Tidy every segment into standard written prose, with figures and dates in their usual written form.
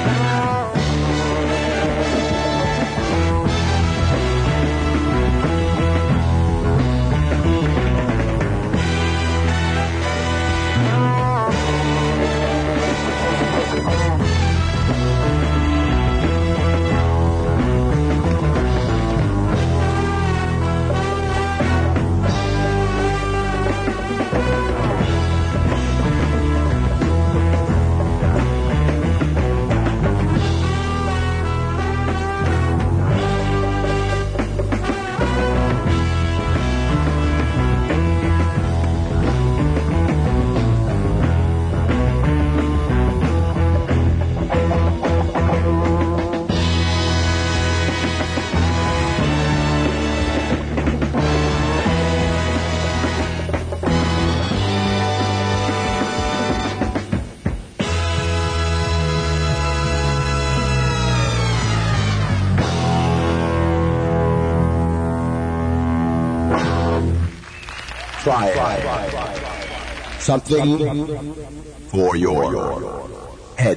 Try something for your head.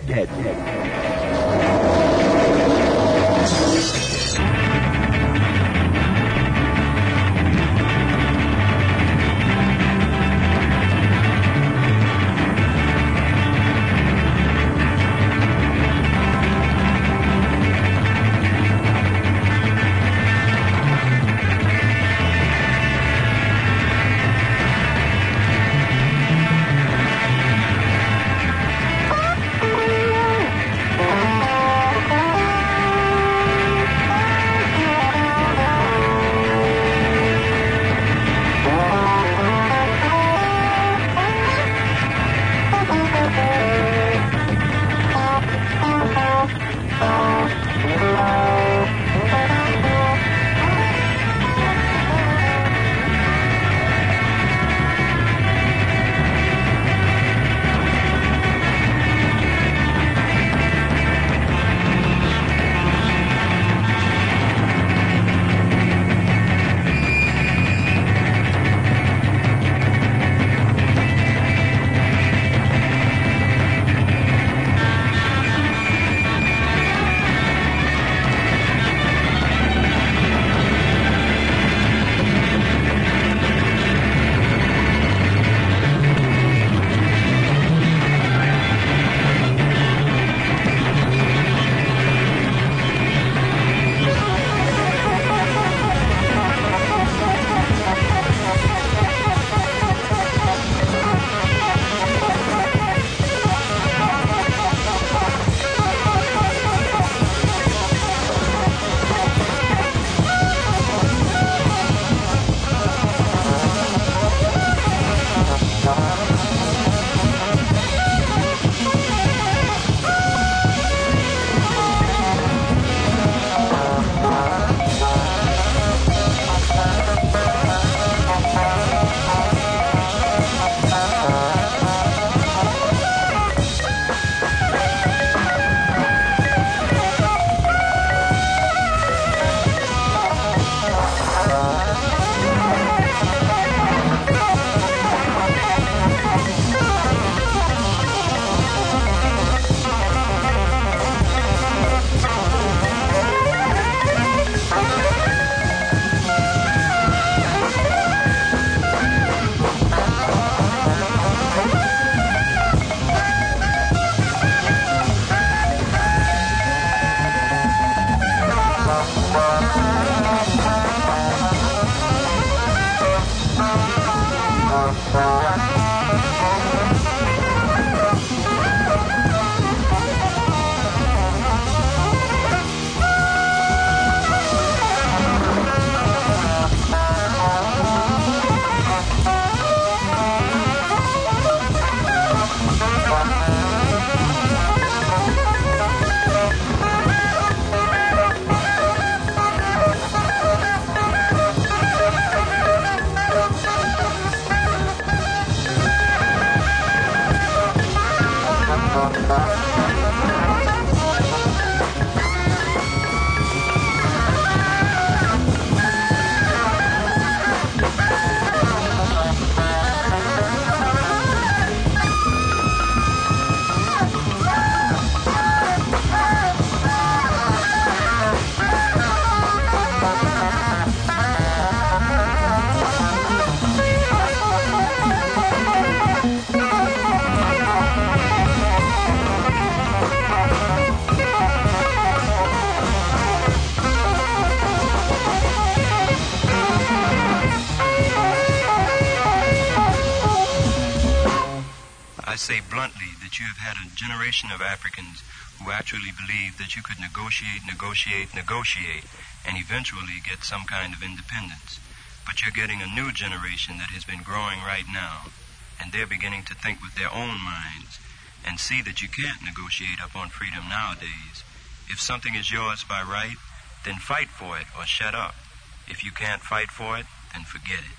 say bluntly that you have had a generation of Africans who actually believed that you could negotiate, and eventually get some kind of independence. But you're getting a new generation that has been growing right now, and they're beginning to think with their own minds and see that you can't negotiate up on freedom nowadays. If something is yours by right, then fight for it or shut up. If you can't fight for it, then forget it.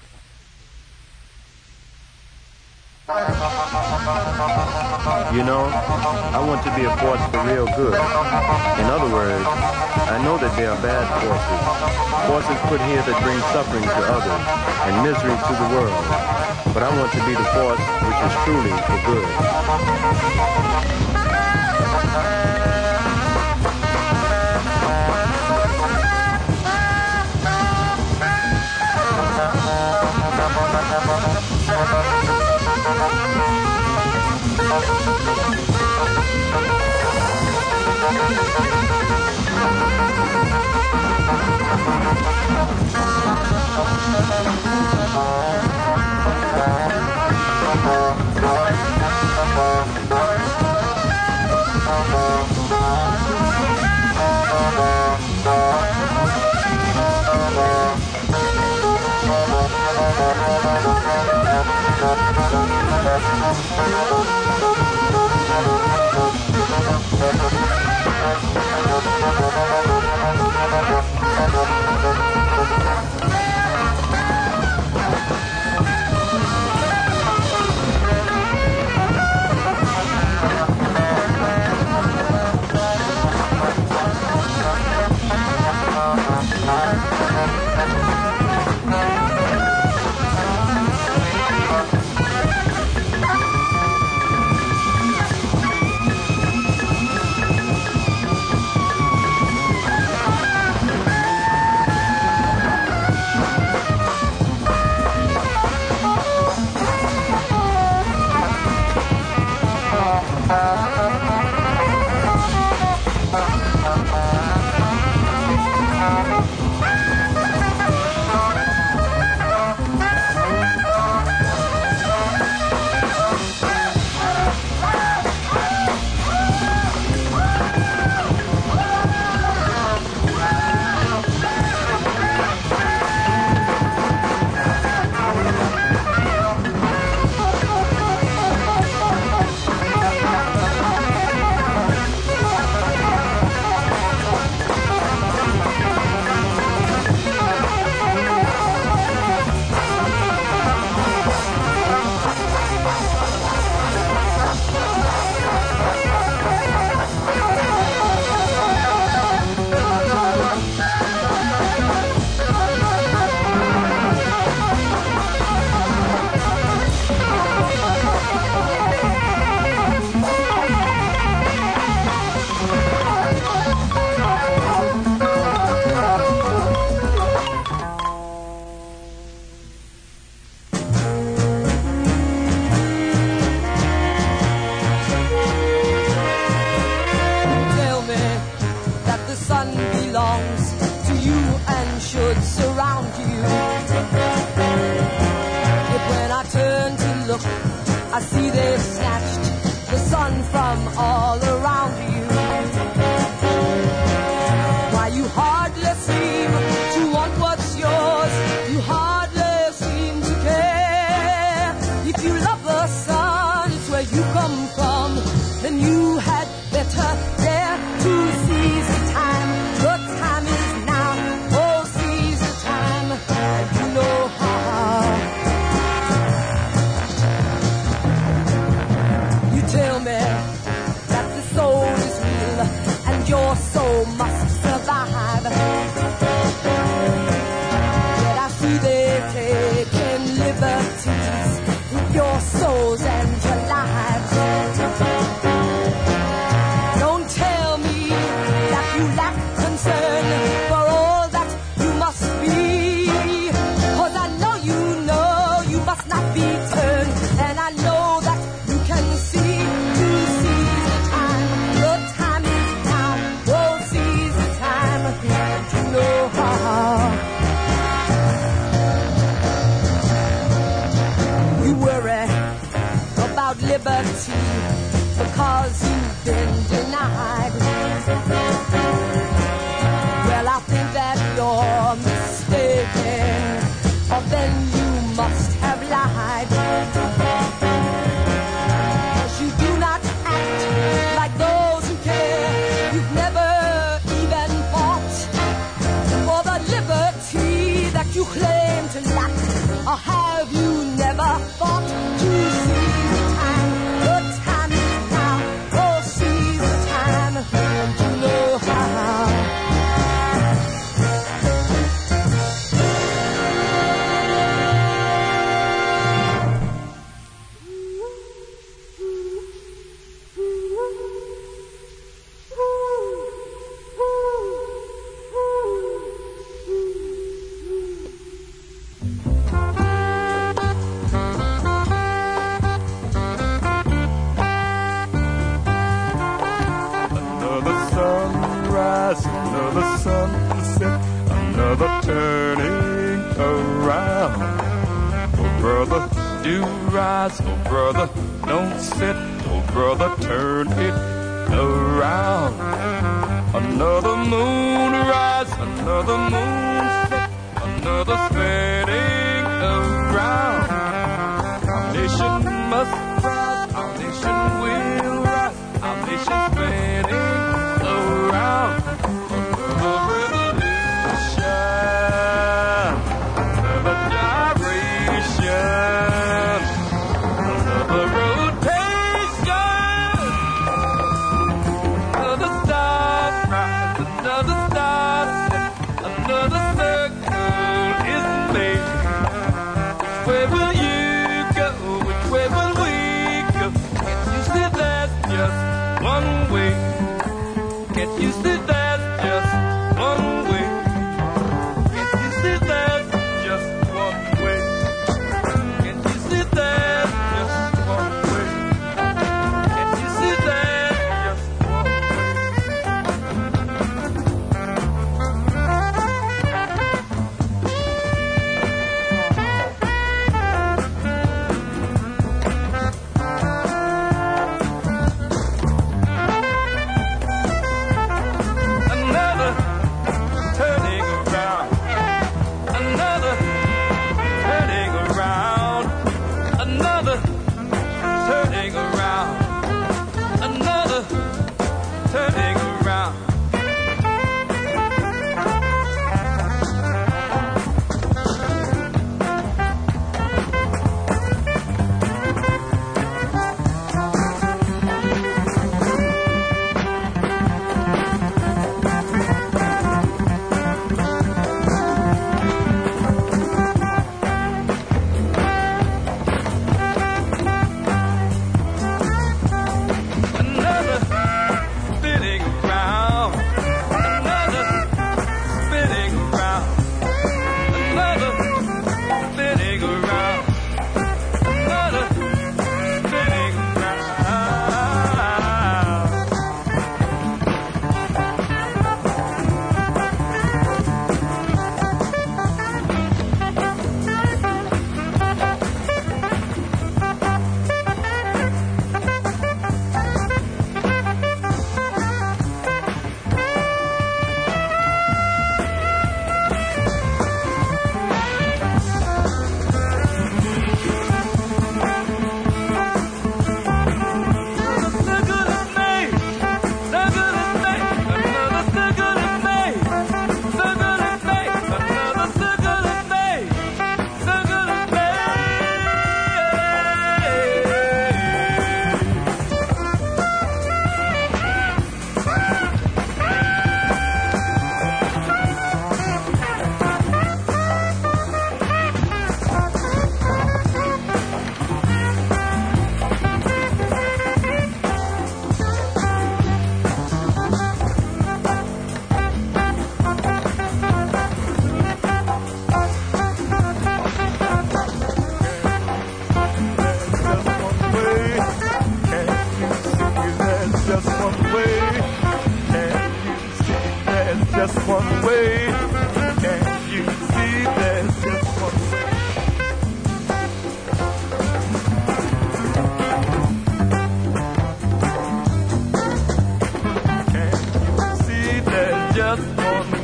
You know, I want to be a force for real good. In other words, I know that there are bad forces put here that bring suffering to others and misery to the world. But I want to be the force which is truly for good. I see they've snatched the sun from all around you. Why you hardly seem to want what's yours, you hardly seem to care. If you love the sun, it's where you come from, then you had better dare to seize the time. The time is now, oh seize the time, and you know how. Tell me that the soul is real and your soul must survive. Yet I see they're taking liberties with your souls and your lives. Don't tell me that you lack concern for all that you must be, 'cause I know you must not be turned, and I know that you can see. To seize the time is now. Oh, seize liberty because you've been denied. Well, I think that you're mistaken, or then you must have lied. 'Cause you do not act like those who care. You've never even fought for the liberty that you claim to lack. Or have you never thought to seize the time? The time is now. Oh, seize the time, and you know how. Another sunset, another turning around. Oh brother, do rise, oh brother, don't sit, oh brother, turn it around. Another moon rise, another moon set, another spinning around. Our nation must rise, our nation will rise, our nation spinning around.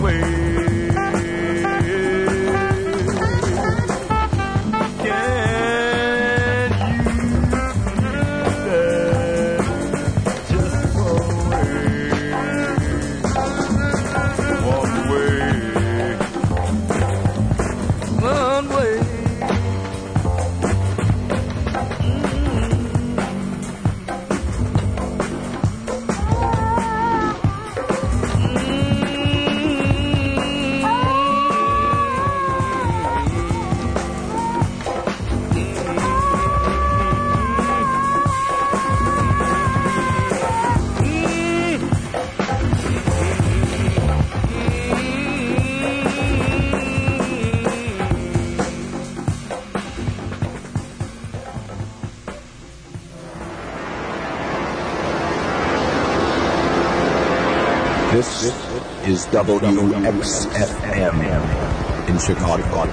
This is WXFM in Chicago.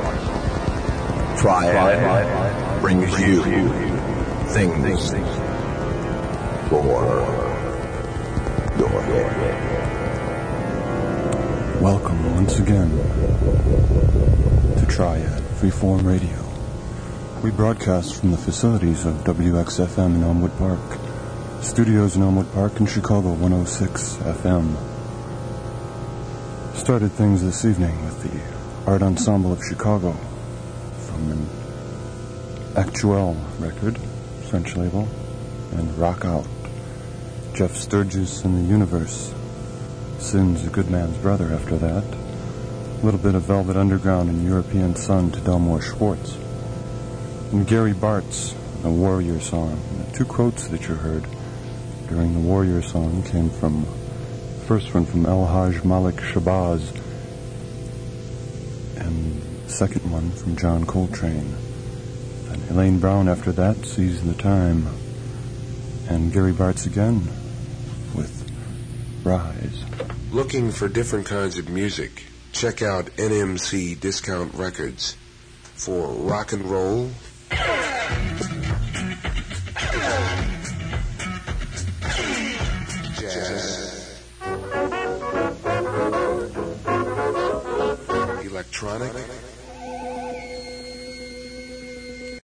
Triad brings you things for your head. Welcome once again to Triad Freeform Radio. We broadcast from the facilities of WXFM in Elmwood Park. Studios in Elmwood Park and Chicago 106 FM. Started things this evening with the Art Ensemble of Chicago from an Actuel record, French label, and Rock Out. Jeff Sturgis and the Universe. Sin's a Good Man's Brother after that. A little bit of Velvet Underground and European Sun to Delmore Schwartz. And Gary Bartz, a Warrior song. And the two quotes that you heard during the Warrior song came from, first one from El Haj Malik Shabazz, and the second one from John Coltrane. And Elaine Brown after that, Seize the Time. And Gary Bartz again with Rise. Looking for different kinds of music? Check out NMC Discount Records for rock and roll, jazz, electronic,